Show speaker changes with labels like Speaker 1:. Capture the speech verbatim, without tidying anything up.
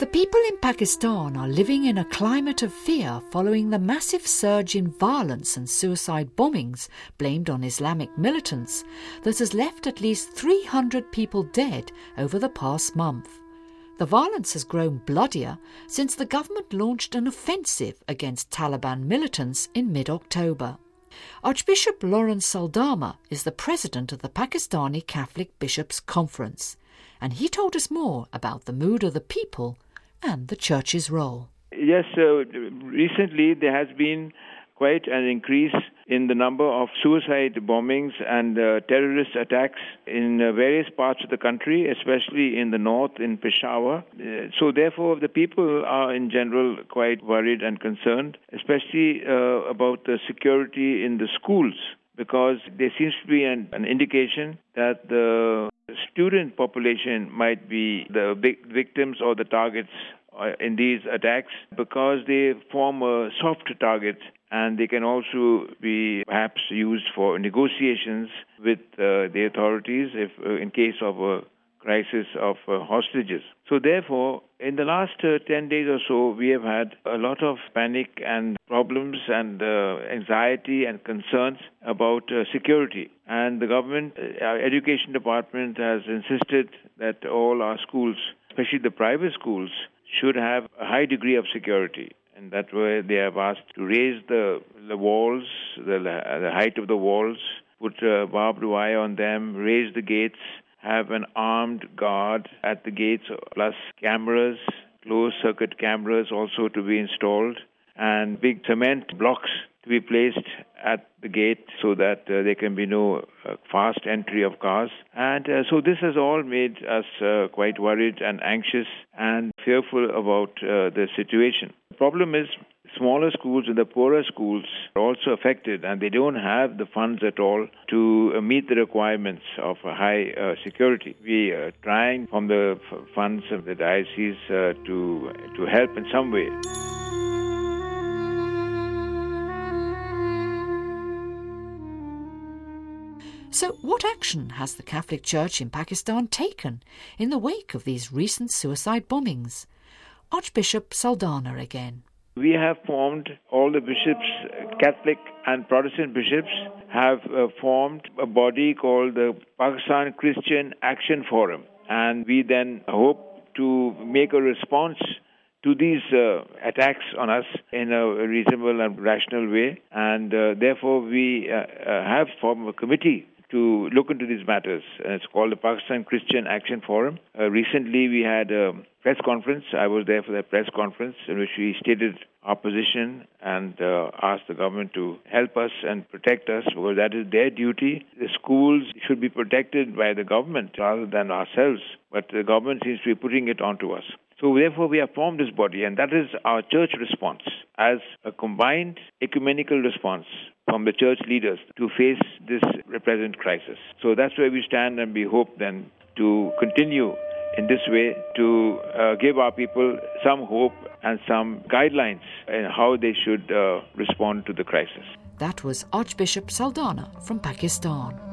Speaker 1: The people in Pakistan are living in a climate of fear following the massive surge in violence and suicide bombings blamed on Islamic militants that has left at least three hundred people dead over the past month. The violence has grown bloodier since the government launched an offensive against Taliban militants in mid-October. Archbishop Lawrence Saldama is the president of the Pakistani Catholic Bishops' Conference, and he told us more about the mood of the people and the Church's role.
Speaker 2: Yes, uh, recently there has been quite an increase in the number of suicide bombings and uh, terrorist attacks in uh, various parts of the country, especially in the north, in Peshawar. Uh, so therefore, the people are in general quite worried and concerned, especially uh, about the security in the schools, because there seems to be an, an indication that the student population might be the big victims or the targets in these attacks, because they form a soft target and they can also be perhaps used for negotiations with uh, the authorities if uh, in case of a crisis of uh, hostages. So therefore, in the last uh, ten days or so, we have had a lot of panic and problems and uh, anxiety and concerns about uh, security. And the government, uh, our education department has insisted that all our schools, especially the private schools, should have a high degree of security. And that way they have asked to raise the, the walls, the, the height of the walls, put uh, barbed wire on them, raise the gates, have an armed guard at the gates, plus cameras, closed-circuit cameras also to be installed, and big cement blocks to be placed at the gate so that uh, there can be no uh, fast entry of cars. And uh, so this has all made us uh, quite worried and anxious and fearful about uh, the situation. The problem is smaller schools and the poorer schools are also affected, and they don't have the funds at all to uh, meet the requirements of a high uh, security. We are trying from the f- funds of the diocese uh, to to help in some way.
Speaker 1: So what action has the Catholic Church in Pakistan taken in the wake of these recent suicide bombings? Archbishop Saldana again.
Speaker 2: We have formed, all the bishops, Catholic and Protestant bishops, have uh, formed a body called the Pakistan Christian Action Forum. And we then hope to make a response to these uh, attacks on us in a reasonable and rational way. And uh, therefore we uh, uh, have formed a committee to look into these matters. And it's called the Pakistan Christian Action Forum. Uh, recently we had a press conference. I was there for that press conference in which we stated our position and uh, asked the government to help us and protect us, because that is their duty. The schools should be protected by the government rather than ourselves, but the government seems to be putting it onto us. So therefore we have formed this body, and that is our church response as a combined ecumenical response from the church leaders to face this present crisis. So that's where we stand, and we hope then to continue in this way to uh, give our people some hope and some guidelines in how they should uh, respond to the crisis.
Speaker 1: That was Archbishop Saldana from Pakistan.